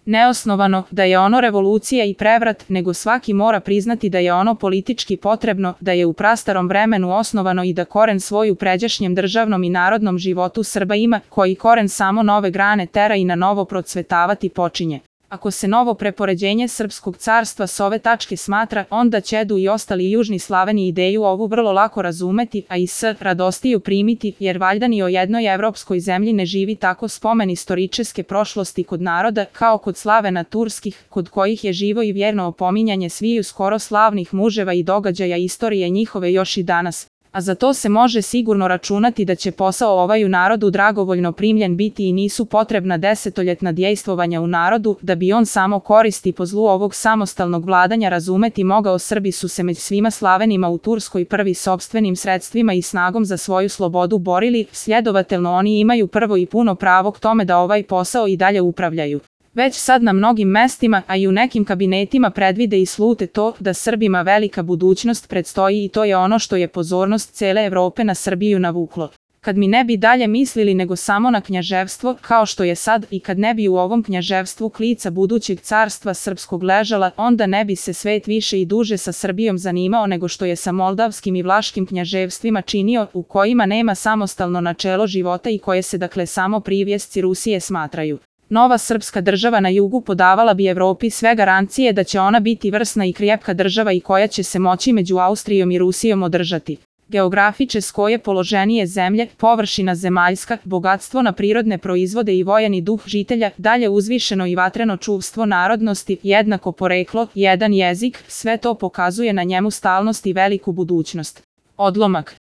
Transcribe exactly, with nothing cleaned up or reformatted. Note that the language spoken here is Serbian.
neosnovano, da je ono revolucija i prevrat, nego svaki mora priznati da je ono politički potrebno, da je u prastarom vremenu osnovano i da koren svoj u pređašnjem državnom i narodnom životu Srba ima, koji koren samo nove grane tera i na novo procvetavati počinje. Ako se novo prepoređenje Srpskog carstva s ove tačke smatra, onda ćedu i ostali južni Slaveni ideju ovu vrlo lako razumeti, a i s radostiju primiti, jer valjda ni o jednoj evropskoj zemlji ne živi tako spomen istoričeske prošlosti kod naroda, kao kod Slavena turskih, kod kojih je živo i vjerno opominjanje sviju skoro slavnih muževa i događaja istorije njihove još i danas. A za to se može sigurno računati da će posao ovaj u narodu dragovoljno primljen biti i nisu potrebna desetoljetna djejstvovanja u narodu, da bi on samo koristi po zlu ovog samostalnog vladanja razumeti mogao. Srbi su se među svima Slavenima u Turskoj prvi sopstvenim sredstvima i snagom za svoju slobodu borili, sljedovatelno oni imaju prvo i puno pravo k tome da ovaj posao i dalje upravljaju. Već sad na mnogim mestima, a i u nekim kabinetima predvide i slute to da Srbima velika budućnost predstoji i to je ono što je pozornost cele Evrope na Srbiju navuklo. Kad mi ne bi dalje mislili nego samo na knjaževstvo, kao što je sad, i kad ne bi u ovom knjaževstvu klica budućeg carstva srpskog ležala, onda ne bi se svet više i duže sa Srbijom zanimao nego što je sa moldavskim i vlaškim knjaževstvima činio, u kojima nema samostalno načelo života i koje se dakle samo privjesci Rusije smatraju. Nova srpska država na jugu podavala bi Evropi sve garancije da će ona biti vrsna i krjepka država i koja će se moći među Austrijom i Rusijom održati. Geografičesko je položenije zemlje, površina zemaljska, bogatstvo na prirodne proizvode i vojani duh žitelja, dalje uzvišeno i vatreno čuvstvo narodnosti, jednako poreklo, jedan jezik, sve to pokazuje na njemu stalnost i veliku budućnost. Odlomak.